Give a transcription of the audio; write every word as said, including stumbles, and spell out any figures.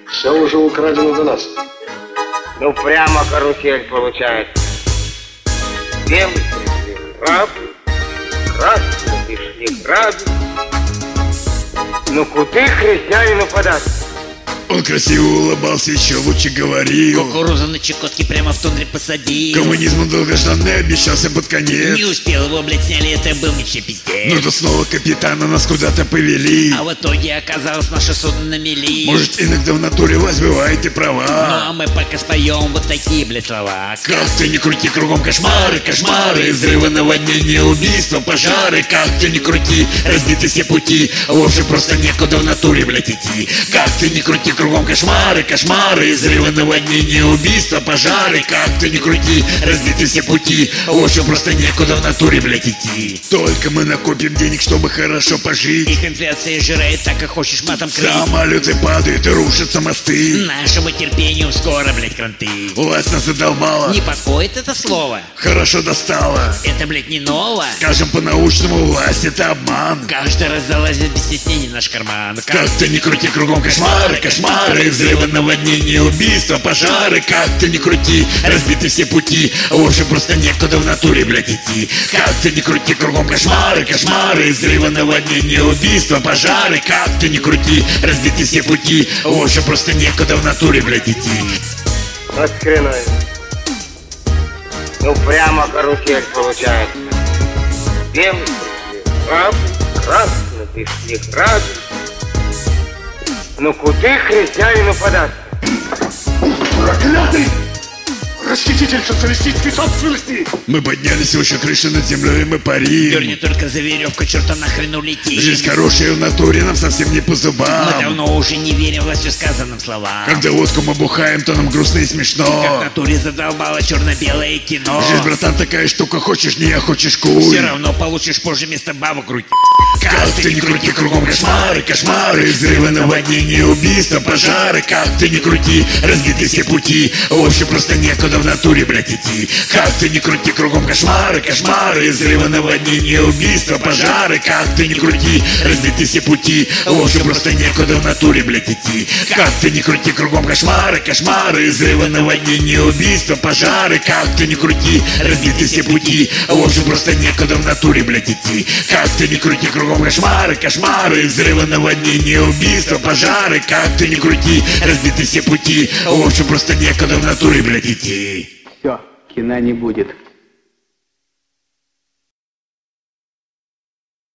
Все уже украдено до нас. Ну прямо карусель получается. Белый пришли грабы, красный пришли грабы. Ну куды христианину податься? Он красиво улыбался, еще лучше говорил. Кукурузу на Чукотке прямо в тундре посадил. Коммунизм он долгожданный обещался под конец. Не успел его, блядь, сняли, это был ничей пиздец. Но то снова капитана нас куда-то повели. А в итоге оказалось наше судно на мели. Может, иногда в натуре власть бывает и права. Ну а мы пока споем вот такие, блядь, слова. Как ты не крути, кругом кошмары, кошмары, взрывы, наводнения, убийства, пожары. Как ты не крути, разбиты все пути. В общем, просто некуда в натуре, блядь, идти. Как ты не крути, кругом кошмары, кошмары, взрывы, наводнения, убийства, пожары. Как ты не крути, разбиты все пути. В общем, просто некуда в натуре, блядь, идти. Только мы накопим денег, чтобы хорошо пожить. Их инфляция жирает, так и хочешь матом крыть. Самолеты падают и рушатся мосты. Нашему терпению скоро, блядь, кранты. Власть нас задолбала. Не подходит это слово. Хорошо достала. Это, блядь, не ново. Скажем по-научному, власть это обман. Каждый раз залазит без стеснения в наш карман. Как ты не крути, кругом кошмары, кошмары, взрывы, наводнения, убийства, пожары. Как ты не крути, разбиты все пути. В общем, просто некуда в натуре, блядь, идти. Как ты не крути, кругом кошмары, кошмары, взрывы, наводнения, убийства, пожары. Как ты не крути, разбиты все пути. В общем, просто некуда в натуре, блядь, идти. Вот хреновый. Ну прямо карусель получается. Белый пришли грабы, красный пришли грабы. Ну куды христианину податься? Проклятый! Расхититель социалистической собственности! Мы поднялись выше крыши над землей, и мы парим. Дерни только за веревку, черта нахрен улетит. Жизнь хорошая в натуре нам совсем не по зубам. Мы давно уже не верим властью сказанным словам. Когда водку мы бухаем, то нам грустно и смешно. Как в натуре задолбало черно-белое кино. Жизнь, братан, такая штука, хочешь не, а хочешь куй. Все равно получишь позже вместо бабок руки. Как ты не крути, кругом кошмары, кошмары, взрывы, наводнения, убийства, пожары. Как ты не крути, разбиты все пути. В общем, просто некуда в натуре, блядь, идти. Как ты не крути, кругом кошмары, кошмары, взрывы, наводнения, убийства, пожары. Как ты не крути, разбиты все пути. В общем, просто некуда в натуре, блядь, идти. Как ты не крути, кругом кошмары, кошмары, взрывы, наводнения, убийства, пожары. Как ты не крути, разбиты все пути. В общем, просто некуда в натуре, блядь, идти. Как ты не крути, кругом кошмары, кошмары, взрывы, наводнения, убийства, пожары. Как ты не крути, разбиты все пути. В общем, просто некуда в натуре, блядь, идти. Все, кино не будет.